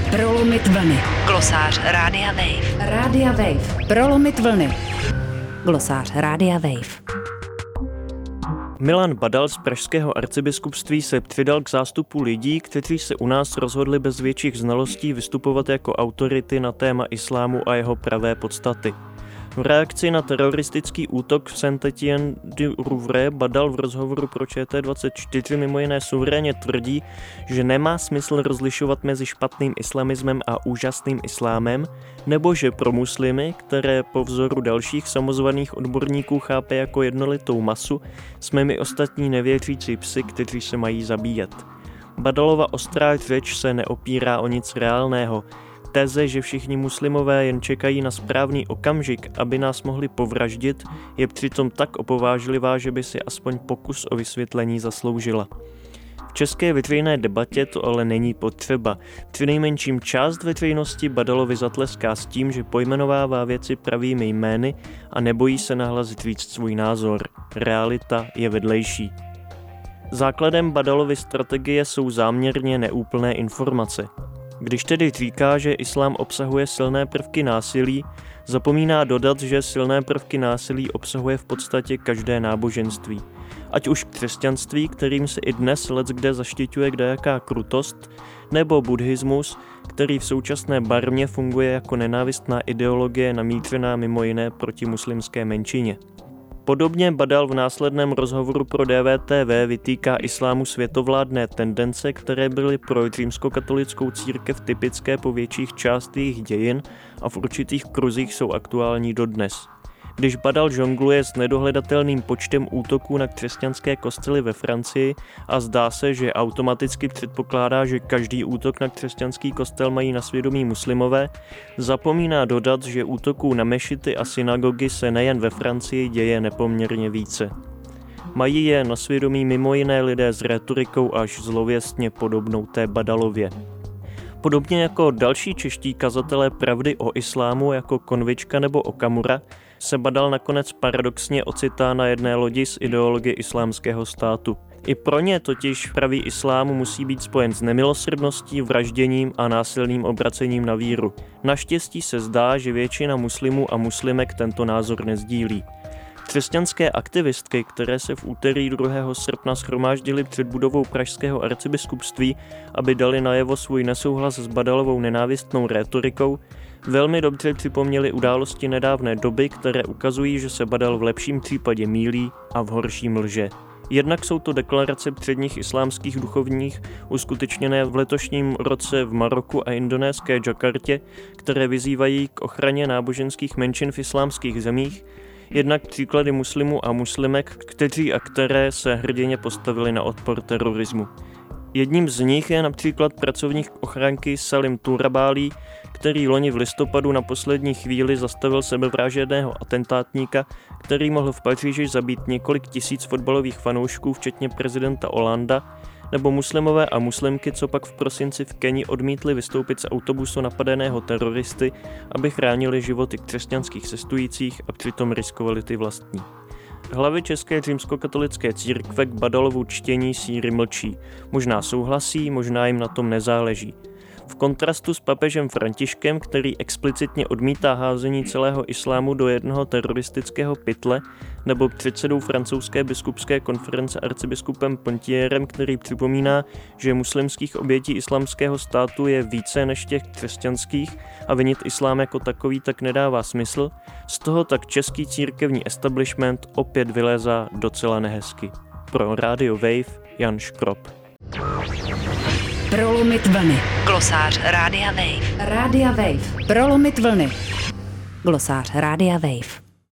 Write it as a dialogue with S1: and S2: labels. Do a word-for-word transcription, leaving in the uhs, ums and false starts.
S1: Prolomit vlny.
S2: Glosář Rádia Wave.
S1: Rádia Wave. Prolomit vlny. Glosář Rádia Wave.
S3: Milan Badal z pražského arcibiskupství se přidal k zástupu lidí, kteří se u nás rozhodli bez větších znalostí vystupovat jako autority na téma islámu a jeho pravé podstaty. V reakci na teroristický útok v Saint-Étienne-du-Rouvray Badal v rozhovoru pro Č T dvacet čtyři mimo jiné suverénně tvrdí, že nemá smysl rozlišovat mezi špatným islamismem a úžasným islámem, nebo že pro muslimy, které po vzoru dalších samozvaných odborníků chápe jako jednolitou masu, jsme my ostatní nevěřící psi, kteří se mají zabíjet. Badalova ostrá řeč se neopírá o nic reálného. Teze, že všichni muslimové jen čekají na správný okamžik, aby nás mohli povraždit, je přitom tak opovážlivá, že by si aspoň pokus o vysvětlení zasloužila. V české veřejné debatě to ale není potřeba. Přinejmenším část veřejnosti Badalovi zatleská s tím, že pojmenovává věci pravými jmény a nebojí se nahlas říct svůj názor. Realita je vedlejší. Základem Badalovy strategie jsou záměrně neúplné informace. Když tedy říká, že islám obsahuje silné prvky násilí, zapomíná dodat, že silné prvky násilí obsahuje v podstatě každé náboženství. Ať už křesťanství, kterým se i dnes leckde zaštiťuje kdejaká krutost, nebo buddhismus, který v současné barmě funguje jako nenávistná ideologie namířená mimo jiné proti muslimské menšině. Podobně Badal v následném rozhovoru pro D V T V vytýká islámu světovládné tendence, které byly pro římskokatolickou církev typické po větších část jejich dějin a v určitých kruzích jsou aktuální dodnes. Když Badal žongluje s nedohledatelným počtem útoků na křesťanské kostely ve Francii a zdá se, že automaticky předpokládá, že každý útok na křesťanský kostel mají na svědomí muslimové, zapomíná dodat, že útoků na mešity a synagogy se nejen ve Francii děje nepoměrně více. Mají je na svědomí mimo jiné lidé s rétorikou až zlověstně podobnou té Badalově. Podobně jako další čeští kazatelé pravdy o islámu jako Konvička nebo Okamura, se Badal nakonec paradoxně ocitá na jedné lodi s ideologií islámského státu. I pro ně totiž pravý islám musí být spojen s nemilosrdností, vražděním a násilným obracením na víru. Naštěstí se zdá, že většina muslimů a muslimek tento názor nezdílí. Křesťanské aktivistky, které se v úterý druhého srpna shromáždily před budovou pražského arcibiskupství, aby dali najevo svůj nesouhlas s Badalovou nenávistnou rétorikou, velmi dobře připomněly události nedávné doby, které ukazují, že se Badal v lepším případě mýlí a v horším lže. Jednak jsou to deklarace předních islámských duchovních uskutečněné v letošním roce v Maroku a indonéské Jakartě, které vyzývají k ochraně náboženských menšin v islámských zemích, jednak příklady muslimů a muslimek, kteří a které se hrdinně postavili na odpor terorismu. Jedním z nich je například pracovník ochranky Salim Turabálí, který loni v listopadu na poslední chvíli zastavil sebevražedného atentátníka, který mohl v Paříži zabít několik tisíc fotbalových fanoušků, včetně prezidenta Holanda, nebo muslimové a muslimky, co pak v prosinci v Keni odmítli vystoupit z autobusu napadeného teroristy, aby chránili životy křesťanských cestujících a přitom riskovali ty vlastní. Hlavy České římskokatolické církve k Badalovu čtění síry mlčí. Možná souhlasí, možná jim na tom nezáleží. V kontrastu s papežem Františkem, který explicitně odmítá házení celého islámu do jednoho teroristického pytle, nebo předsedou francouzské biskupské konference arcibiskupem Pontierem, který připomíná, že muslimských obětí islámského státu je více než těch křesťanských a vinit islám jako takový tak nedává smysl, z toho tak český církevní establishment opět vylézá docela nehezky. Pro Radio Wave Jan Škrob.
S1: Prolomit vlny.
S2: Glosář Rádia Wave.
S1: Rádia Wave. Prolomit vlny. Glosář Rádia Wave.